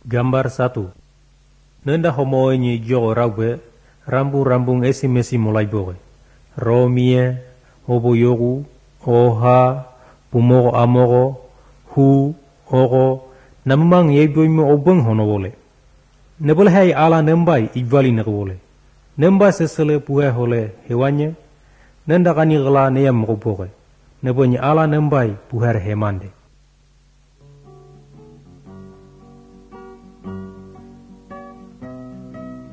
Gambar 1. Nenda homoe nyi jogo raube, rambu-rambung esi-mesi mulai boge. Romie, obo yogu, oha, pumogo amogo, hu, ogo, namang yeboimo obeng hono bole. Nebole hai ala nembai ijvali nekobole. Nemba sesele puhe hole hewanya, nenda kani gela neyam mokoboge. Nebonyi ala nembai puher hemande.